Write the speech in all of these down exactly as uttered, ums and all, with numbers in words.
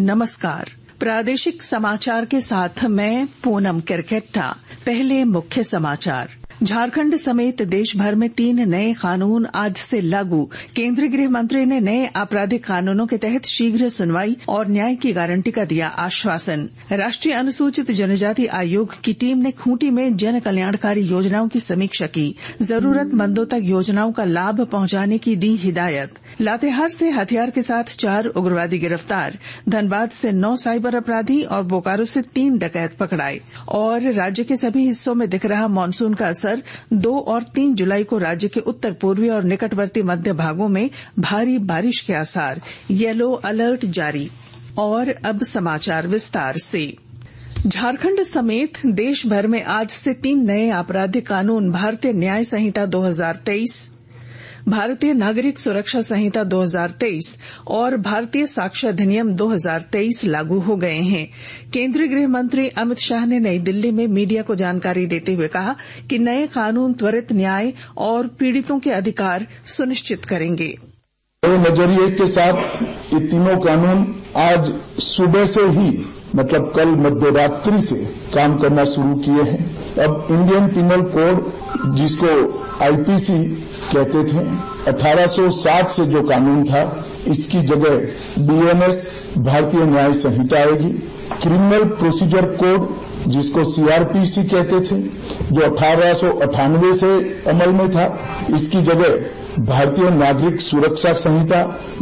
नमस्कार। प्रादेशिक समाचार के साथ मैं पूनम किरकेट्टा। पहले मुख्य समाचार। झारखंड समेत देश भर में तीन नए कानून आज से लागू। केंद्रीय गृह मंत्री ने नए आपराधिक कानूनों के तहत शीघ्र सुनवाई और न्याय की गारंटी का दिया आश्वासन। राष्ट्रीय अनुसूचित जनजाति आयोग की टीम ने खूंटी में जन कल्याणकारी योजनाओं की समीक्षा की। जरूरतमंदों तक योजनाओं का लाभ पहुंचाने की दी हिदायत। लातेहार से हथियार के साथ चार उग्रवादी गिरफ्तार। धनबाद से नौ साइबर अपराधी और बोकारो से तीन डकैत पकड़ाए। और राज्य के सभी हिस्सों में दिख रहा मानसून का असर। दो और तीन जुलाई को राज्य के उत्तर पूर्वी और निकटवर्ती मध्य भागों में भारी बारिश के आसार। येलो अलर्ट जारी। और अब समाचार विस्तार से। झारखंड समेत देश भर में आज से तीन नए आपराधिक कानून भारतीय न्याय संहिता दो हजार तेईस, भारतीय नागरिक सुरक्षा संहिता दो हजार तेईस और भारतीय साक्ष्य अधिनियम दो हजार तेईस लागू हो गए हैं। केंद्रीय गृह मंत्री अमित शाह ने नई दिल्ली में मीडिया को जानकारी देते हुए कहा कि नए कानून त्वरित न्याय और पीड़ितों के अधिकार सुनिश्चित करेंगे। नए नजरिए के साथ ये तीनों कानून आज सुबह से ही मतलब कल मध्यरात्रि से काम करना शुरू किए हैं। अब इंडियन पिनल कोड जिसको आईपीसी कहते थे, अठारह सौ सात से जो कानून था इसकी जगह बीएनएस भारतीय न्याय संहिता आएगी। क्रिमिनल प्रोसीजर कोड जिसको सीआरपीसी कहते थे जो अठारह सौ अट्ठानवे से अमल में था, इसकी जगह भारतीय नागरिक सुरक्षा संहिता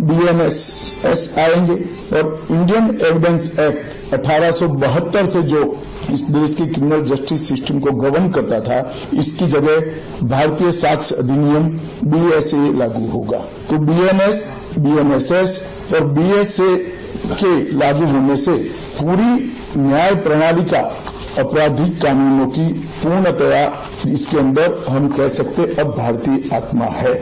बीएनएस आएंगे। और इंडियन एविडेंस एक्ट अठारह सौ बहत्तर से जो इस देश की क्रिमिनल जस्टिस सिस्टम को गवर्न करता था, इसकी जगह भारतीय साक्ष्य अधिनियम बीएसए लागू होगा। तो बीएनएस, बीएनएसएस और बीएसए के लागू होने से पूरी न्याय प्रणाली का आपराधिक कानूनों की पूर्णतया इसके अंदर हम कह सकते अब भारतीय आत्मा है।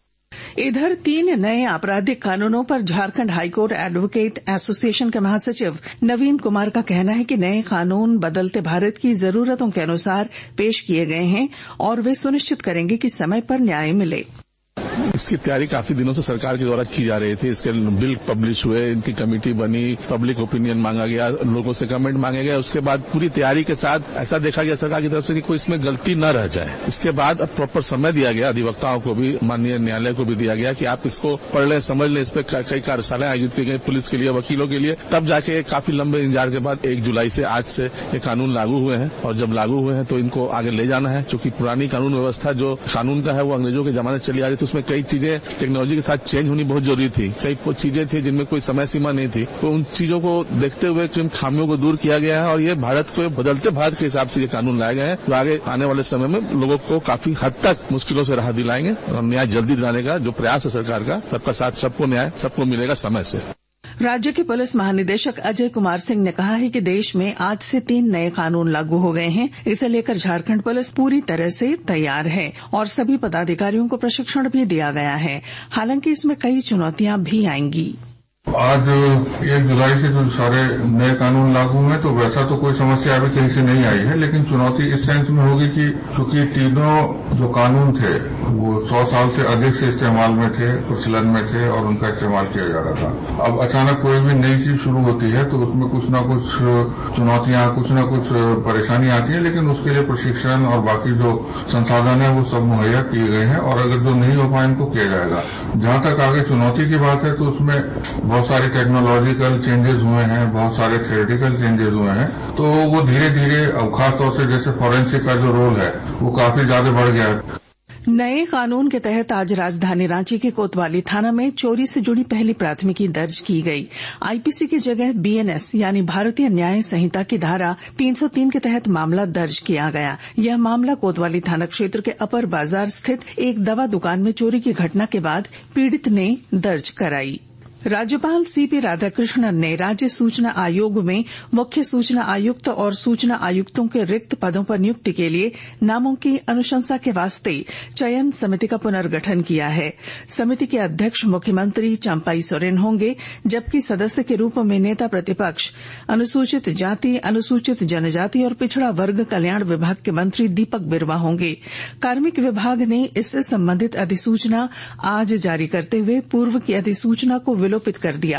इधर तीन नए आपराधिक कानूनों पर झारखंड हाईकोर्ट एडवोकेट एसोसिएशन के महासचिव नवीन कुमार का कहना है कि नए कानून बदलते भारत की जरूरतों के अनुसार पेश किए गए हैं और वे सुनिश्चित करेंगे कि समय पर न्याय मिले। इसकी तैयारी काफी दिनों से सरकार के द्वारा की जा रही थी। इसके बिल पब्लिश हुए, इनकी कमेटी बनी, पब्लिक ओपिनियन मांगा गया, लोगों से कमेंट मांगे गए। उसके बाद पूरी तैयारी के साथ ऐसा देखा गया सरकार की तरफ से कि कोई इसमें गलती न रह जाए। इसके बाद अब प्रॉपर समय दिया गया, अधिवक्ताओं को भी, माननीय न्यायालय को भी दिया गया कि आप इसको पढ़ लें, समझ लें। इस पर कई कार्यशालाएं आयोजित की गई पुलिस के लिए, वकीलों के लिए। तब जाके काफी लंबे इंतजार के बाद एक जुलाई से आज से ये कानून लागू हुए हैं। और जब लागू हुए हैं तो इनको आगे ले जाना है, क्योंकि पुरानी कानून व्यवस्था जो कानून का है वो अंग्रेजों के जमाने चली आ रही थी। उसमें कई चीजें टेक्नोलॉजी के साथ चेंज होनी बहुत जरूरी थी। कई चीजें थी जिनमें कोई समय सीमा नहीं थी। तो उन चीजों को देखते हुए इन खामियों को दूर किया गया है और ये भारत को बदलते भारत के हिसाब से ये कानून लाए गए हैं जो आगे आने वाले समय में लोगों को काफी हद तक मुश्किलों से राहत दिलाएंगे। और न्याय जल्दी दिलाने का जो प्रयास है सरकार का, सबका साथ सबको न्याय सबको मिलेगा समय से। राज्य के पुलिस महानिदेशक अजय कुमार सिंह ने कहा है कि देश में आज से तीन नए कानून लागू हो गए हैं। इसे लेकर झारखंड पुलिस पूरी तरह से तैयार है और सभी पदाधिकारियों को प्रशिक्षण भी दिया गया है। हालांकि इसमें कई चुनौतियां भी आएंगी। आज एक जुलाई से जो सारे नए कानून लागू हुए तो वैसा तो कोई समस्या अभी कहीं से नहीं आई है, लेकिन चुनौती इस सेंस में होगी कि चूंकि तीनों जो कानून थे वो सौ साल से अधिक से इस्तेमाल में थे, प्रचलन में थे और उनका इस्तेमाल किया जा रहा था। अब अचानक कोई भी नई चीज शुरू होती है तो उसमें कुछ न कुछ चुनौतियां, कुछ न कुछ परेशानी आती है, लेकिन उसके लिए प्रशिक्षण और बाकी जो संसाधन है वो सब मुहैया किए गए हैं और अगर जो नहीं हो पाए उनको किया जाएगा। जहां तक आगे चुनौती की बात है तो उसमें बहुत सारे टेक्नोलॉजिकल चेंजेस हुए हैं, बहुत सारे थ्योरेटिकल चेंजेस हुए हैं। तो वो धीरे धीरे, अब खासतौर से जैसे फॉरेंसिक का जो रोल है वो काफी ज्यादा बढ़ गया है। नए कानून के तहत आज राजधानी रांची के कोतवाली थाना में चोरी से जुड़ी पहली प्राथमिकी दर्ज की गई। आईपीसी की जगह बीएनएस यानी भारतीय न्याय संहिता की धारा तीन सौ तीन के तहत मामला दर्ज किया गया। यह मामला कोतवाली थाना क्षेत्र के अपर बाजार स्थित एक दवा दुकान में चोरी की घटना के बाद पीड़ित ने दर्ज कराई। राज्यपाल सीपी राधाकृष्णन ने राज्य सूचना आयोग में मुख्य सूचना आयुक्त और सूचना आयुक्तों के रिक्त पदों पर नियुक्ति के लिए नामों की अनुशंसा के वास्ते चयन समिति का पुनर्गठन किया है। समिति के अध्यक्ष मुख्यमंत्री चंपाई सोरेन होंगे, जबकि सदस्य के रूप में नेता प्रतिपक्ष अनुसूचित जाति, अनुसूचित जनजाति और पिछड़ा वर्ग कल्याण विभाग के मंत्री दीपक बिरवा होंगे। कार्मिक विभाग ने इससे संबंधित अधिसूचना आज जारी करते हुए पूर्व की अधिसूचना को विलोपित कर दिया।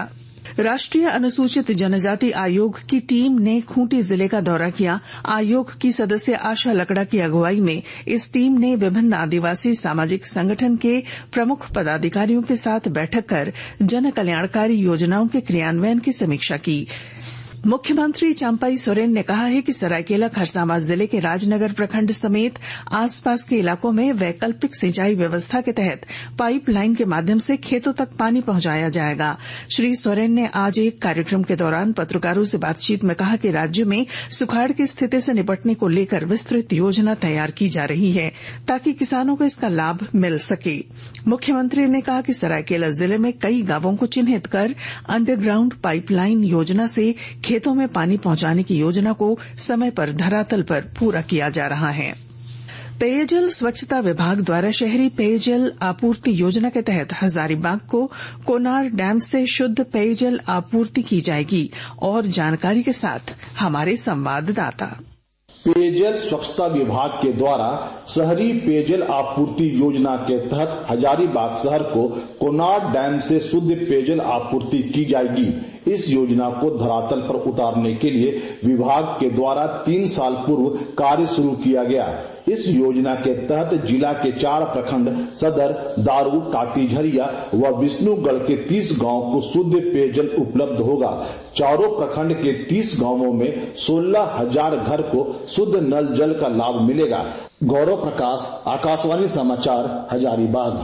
राष्ट्रीय अनुसूचित जनजाति आयोग की टीम ने खूंटी जिले का दौरा किया। आयोग की सदस्य आशा लकड़ा की अगुवाई में इस टीम ने विभिन्न आदिवासी सामाजिक संगठन के प्रमुख पदाधिकारियों के साथ बैठक कर जन कल्याणकारी योजनाओं के क्रियान्वयन की समीक्षा की। मुख्यमंत्री चंपाई सोरेन ने कहा है कि सरायकेला खरसावां जिले के राजनगर प्रखंड समेत आसपास के इलाकों में वैकल्पिक सिंचाई व्यवस्था के तहत पाइप लाइन के माध्यम से खेतों तक पानी पहुंचाया जाएगा। श्री सोरेन ने आज एक कार्यक्रम के दौरान पत्रकारों से बातचीत में कहा कि राज्य में सुखाड़ की स्थिति से निपटने को लेकर विस्तृत योजना तैयार की जा रही है ताकि किसानों को इसका लाभ मिल सके। मुख्यमंत्री ने कहा कि सरायकेला जिले में कई गांवों को चिन्हित कर अंडरग्राउंड पाइपलाइन योजना से खेतों में पानी पहुंचाने की योजना को समय पर धरातल पर पूरा किया जा रहा है। पेयजल स्वच्छता विभाग द्वारा शहरी पेयजल आपूर्ति योजना के तहत हजारीबाग को कोनार डैम से शुद्ध पेयजल आपूर्ति की जाएगी। और जानकारी के साथ हमारे संवाददाता। पेयजल स्वच्छता विभाग के द्वारा शहरी पेयजल आपूर्ति योजना के तहत हजारीबाग शहर को कोनार डैम से शुद्ध पेयजल आपूर्ति की जाएगी। इस योजना को धरातल पर उतारने के लिए विभाग के द्वारा तीन साल पूर्व कार्य शुरू किया गया। इस योजना के तहत जिला के चार प्रखंड सदर, दारू, टाटीझरिया व विष्णुगढ़ के तीस गांव को शुद्ध पेयजल उपलब्ध होगा। चारों प्रखंड के तीस गांवों में सोलह हजार घर को शुद्ध नल जल का लाभ मिलेगा। गौरव प्रकाश, आकाशवाणी समाचार, हजारीबाग।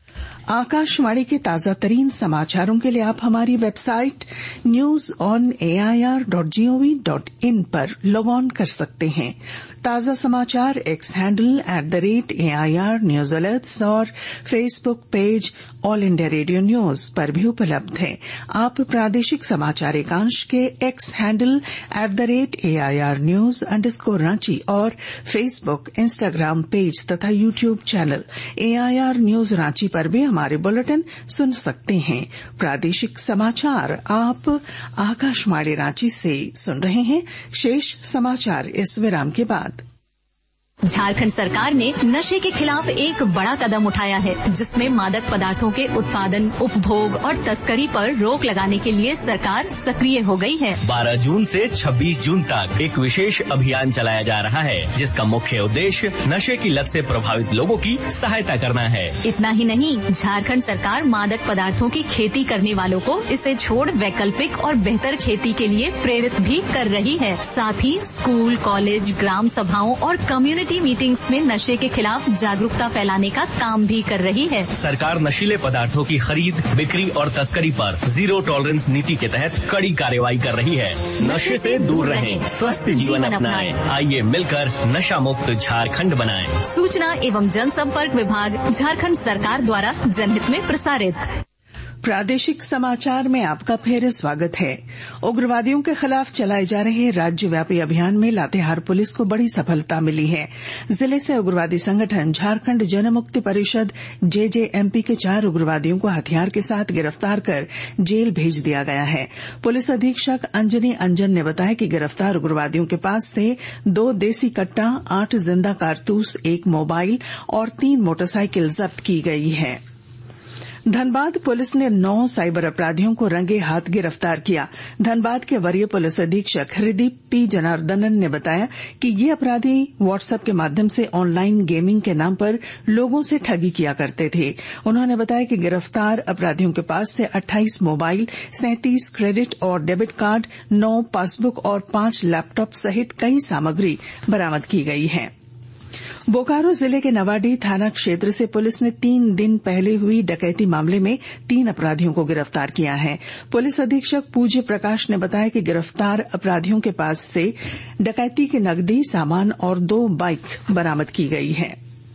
आकाशवाणी के ताजा तरीन समाचारों के लिए आप हमारी website news on A I R dot G O V dot in पर लॉग ऑन कर सकते हैं। ताजा समाचार X handle at the rate A I R news alerts और Facebook page All India Radio news पर भी उपलब्ध है। आप प्रादेशिक समाचार एकांश के X handle at the rate A I R news underscore Ranchi और फेसबुक, इंस्टाग्राम पेज तथा YouTube channel A I R news Ranchi पर भी हमारे बुलेटिन सुन सकते हैं। प्रादेशिक समाचार आप आकाशवाणी रांची से सुन रहे हैं। शेष समाचार इस विराम के बाद। झारखंड सरकार ने नशे के खिलाफ एक बड़ा कदम उठाया है, जिसमें मादक पदार्थों के उत्पादन, उपभोग और तस्करी पर रोक लगाने के लिए सरकार सक्रिय हो गई है। बारह जून से छब्बीस जून तक एक विशेष अभियान चलाया जा रहा है, जिसका मुख्य उद्देश्य नशे की लत से प्रभावित लोगों की सहायता करना है। इतना ही नहीं, झारखंड सरकार मादक पदार्थों की खेती करने वालों को इसे छोड़ वैकल्पिक और बेहतर खेती के लिए प्रेरित भी कर रही है। साथ ही स्कूल, कॉलेज, ग्राम सभाओं और कम्युनिटी मीटिंग्स में नशे के खिलाफ जागरूकता फैलाने का काम भी कर रही है। सरकार नशीले पदार्थों की खरीद, बिक्री और तस्करी पर जीरो टॉलरेंस नीति के तहत कड़ी कार्रवाई कर रही है। नशे से दूर रहें, स्वस्थ जीवन अपनाएं। आइए मिलकर नशा मुक्त झारखंड बनाएं। सूचना एवं जनसंपर्क विभाग, झारखंड सरकार द्वारा जनहित में प्रसारित। प्रादेशिक समाचार में आपका फिर स्वागत है। उग्रवादियों के खिलाफ चलाए जा रहे राज्यव्यापी अभियान में लातेहार पुलिस को बड़ी सफलता मिली है। जिले से उग्रवादी संगठन झारखंड जनमुक्ति परिषद जे जे एम पी के चार उग्रवादियों को हथियार के साथ गिरफ्तार कर जेल भेज दिया गया है। पुलिस अधीक्षक अंजनी अंजन ने बताया कि गिरफ्तार उग्रवादियों के पास से दो देसी कट्टा, आठ जिंदा कारतूस, एक मोबाइल और तीन मोटरसाइकिल जब्त की गई है। धनबाद पुलिस ने नौ साइबर अपराधियों को रंगे हाथ गिरफ्तार किया। धनबाद के वरीय पुलिस अधीक्षक हृदय पी जनार्दनन ने बताया कि ये अपराधी व्हाट्सएप के माध्यम से ऑनलाइन गेमिंग के नाम पर लोगों से ठगी किया करते थे। उन्होंने बताया कि गिरफ्तार अपराधियों के पास से अट्ठाईस मोबाइल, सैंतीस क्रेडिट और डेबिट कार्ड, नौ पासबुक और पांच लैपटॉप सहित कई सामग्री बरामद की गई है। बोकारो जिले के नवाडीह थाना क्षेत्र से पुलिस ने तीन दिन पहले हुई डकैती मामले में तीन अपराधियों को गिरफ्तार किया है। पुलिस अधीक्षक पूज्य प्रकाश ने बताया कि गिरफ्तार अपराधियों के पास से डकैती के नकदी, सामान और दो बाइक बरामद की गई है।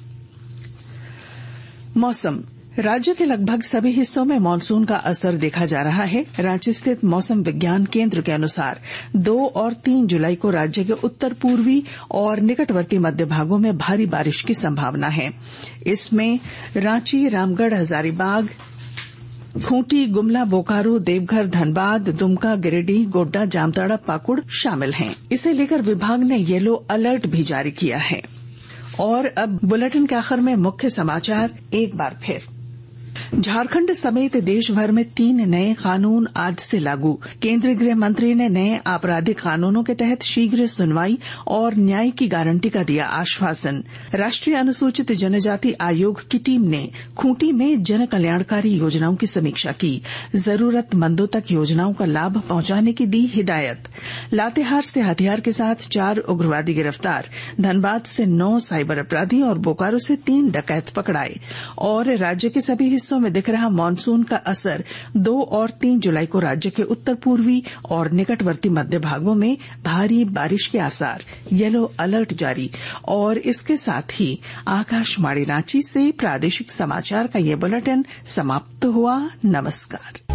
मौसम। राज्य के लगभग सभी हिस्सों में मानसून का असर देखा जा रहा है। रांची स्थित मौसम विज्ञान केंद्र के अनुसार दो और तीन जुलाई को राज्य के उत्तर पूर्वी और निकटवर्ती मध्य भागों में भारी बारिश की संभावना है। इसमें रांची, रामगढ़, हजारीबाग, खूंटी, गुमला, बोकारो, देवघर, धनबाद, दुमका, गिरिडीह, गोड्डा, जामताड़ा, पाकुड़ शामिल हैं। इसे लेकर विभाग ने येलो अलर्ट भी जारी किया है। और अब बुलेटिन के आखिर में मुख्य समाचार एक बार फिर। झारखंड समेत देश भर में तीन नए कानून आज से लागू। केंद्रीय गृह मंत्री ने नए आपराधिक कानूनों के तहत शीघ्र सुनवाई और न्याय की गारंटी का दिया आश्वासन। राष्ट्रीय अनुसूचित जनजाति आयोग की टीम ने खूंटी में जन कल्याणकारी योजनाओं की समीक्षा की। जरूरतमंदों तक योजनाओं का लाभ पहुंचाने की दी हिदायत। लातेहार से हथियार के साथ चार उग्रवादी गिरफ्तार। धनबाद से नौ साइबर अपराधी और बोकारो से तीन डकैत पकड़ाए। और राज्य के सभी हिस्सों में दिख रहा मानसून का असर। दो और तीन जुलाई को राज्य के उत्तर पूर्वी और निकटवर्ती मध्य भागों में भारी बारिश के आसार। येलो अलर्ट जारी। और इसके साथ ही आकाशवाणी रांची से प्रादेशिक समाचार का ये बुलेटिन समाप्त हुआ। नमस्कार।